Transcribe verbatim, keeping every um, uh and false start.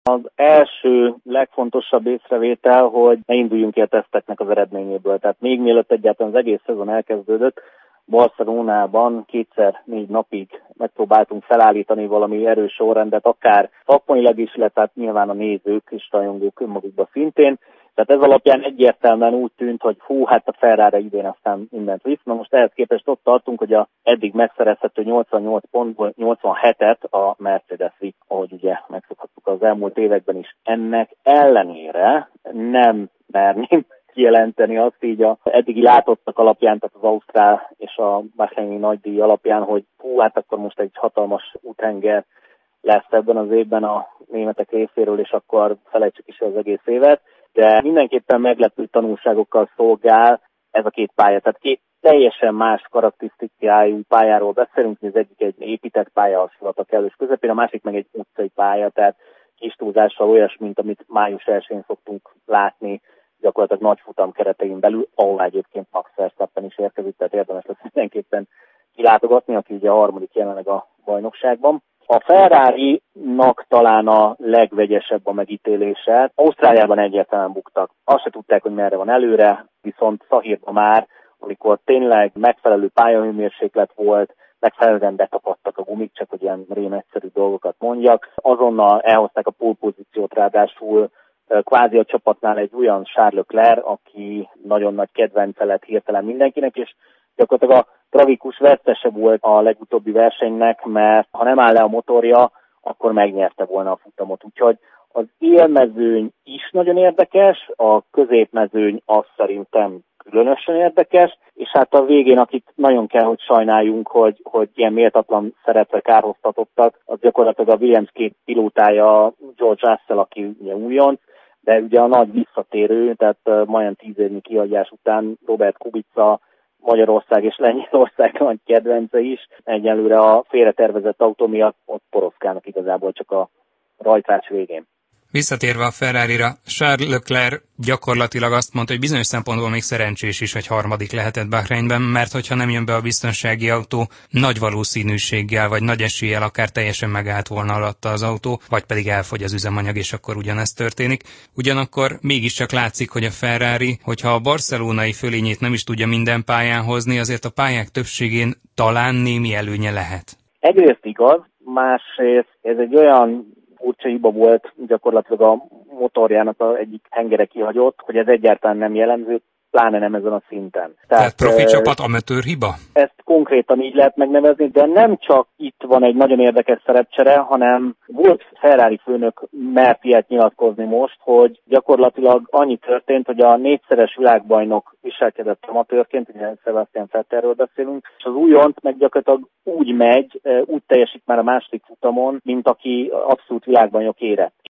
Az első legfontosabb észrevétel, hogy ne induljunk ki a teszteknek az eredményéből. Tehát még mielőtt egyáltalán az egész szezon elkezdődött, Barcelonában kétszer négy napig megpróbáltunk felállítani valami erős sorrendet, akár szakmailag is, illetve hát nyilván a nézők és rajongók önmagukban szintén. Tehát ez alapján egyértelműen úgy tűnt, hogy hú, hát a Ferrari idén aztán mindent visz. Na most ehhez képest ott tartunk, hogy a eddig megszerezhető nyolcvannyolc pontból nyolcvanhetet a Mercedes vitt, ahogy ugye megszokhattuk az elmúlt években is. Ennek ellenére nem merném kijelenteni azt így a eddigi látottak alapján, tehát az ausztrál és a bahreini nagydíj alapján, hogy hú, hát akkor most egy hatalmas úthenger lesz ebben az évben a németek részéről, és akkor felejtsük is az egész évet. De mindenképpen meglepő tanulságokkal szolgál ez a két pálya. Tehát két teljesen más karakterisztikájú pályáról beszélünk, az egyik egy épített pálya a sivatag kellős közepén, a másik meg egy utcai pálya, tehát kis túlzással olyas, mint amit május elsején szoktunk látni gyakorlatilag nagy futam keretein belül, ahol egyébként Max Verstappen is érkezik, tehát érdemes lesz mindenképpen kilátogatni, aki ugye a harmadik jelenleg a bajnokságban. A Ferrari-nak talán a legvegyesebb a megítélése. Ausztráliában egyáltalán buktak. Azt se tudták, hogy merre van előre, viszont Szahirban már, amikor tényleg megfelelő pályahőmérséklet volt, megfelelően betapadtak a gumik, csak hogy ilyen rém egyszerű dolgokat mondjak. Azonnal elhozták a pole pozíciót, ráadásul kvázi a csapatnál egy olyan Charles Leclerc, aki nagyon nagy kedvence lett hirtelen mindenkinek, és gyakorlatilag a tragikus vesztese volt a legutóbbi versenynek, mert ha nem áll le a motorja, akkor megnyerte volna a futamot. Úgyhogy az élmezőny is nagyon érdekes, a középmezőny az szerintem különösen érdekes, és hát a végén, akit nagyon kell, hogy sajnáljunk, hogy, hogy ilyen méltatlan szerepre kárhoztatottak, az gyakorlatilag a Williams két pilótája, George Russell, aki ugye újonc, de ugye a nagy visszatérő, tehát majdnem tíz évnyi kihagyás után Robert Kubica, Magyarország és Lengyelország nagy kedvence is. Egyelőre a félretervezett autó miatt ott poroszkálnak igazából csak a rajtrács végén. Visszatérve a Ferrarira, Charles Leclerc gyakorlatilag azt mondta, hogy bizonyos szempontból még szerencsés is, hogy harmadik lehetett Bahreinben, mert hogyha nem jön be a biztonsági autó, nagy valószínűséggel vagy nagy eséllyel akár teljesen megállt volna alatta az autó, vagy pedig elfogy az üzemanyag, és akkor ugyanezt történik. Ugyanakkor mégiscsak látszik, hogy a Ferrari, hogyha a barcelonai fölényét nem is tudja minden pályán hozni, azért a pályák többségén talán némi előnye lehet. Egyrészt igaz, másrészt ez egy olyan furcsa hiba volt gyakorlatilag a motorjának a egyik hengere kihagyott, hogy ez egyáltalán nem jellemző, pláne nem ezen a szinten. Tehát, Tehát profi csapat, amatőr hiba? Ezt konkrétan így lehet megnevezni, de nem csak itt van egy nagyon érdekes szerepcsere, hanem volt Ferrari főnök mert ilyet nyilatkozni most, hogy gyakorlatilag annyi történt, hogy a négyszeres világbajnok viselkedett amatőrként, ugye Sebastian Vettelről beszélünk, és az újonc meg gyakorlatilag úgy megy, úgy teljesít már a második futamon, mint aki abszolút világbajnok érett.